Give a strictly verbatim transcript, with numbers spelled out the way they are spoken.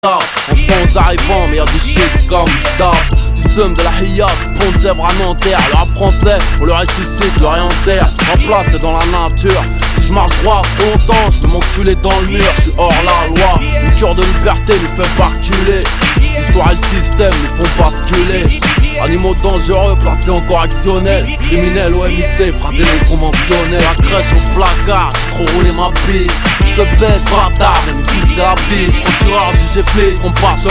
On sent arrivant mais y'a des shit comme d'hab. Du seum de la hiya, pont de zèbre à Nanterre. Le rap français, on le ressuscite, le réenterre. En place dans la nature. Si je marche droit trop longtemps, je peux m'enculer dans le mur. Je suis hors la loi, une cure de liberté nous fait pas reculer. L'histoire et le système nous font basculer. Animaux dangereux placés en correctionnel. Criminels au M I C, phrasés non conventionnels. La crèche au placard, j'ai trop roulé ma bille. Je te baisse bâtard, même si c'est la bille. Procureur, jugé flic, on part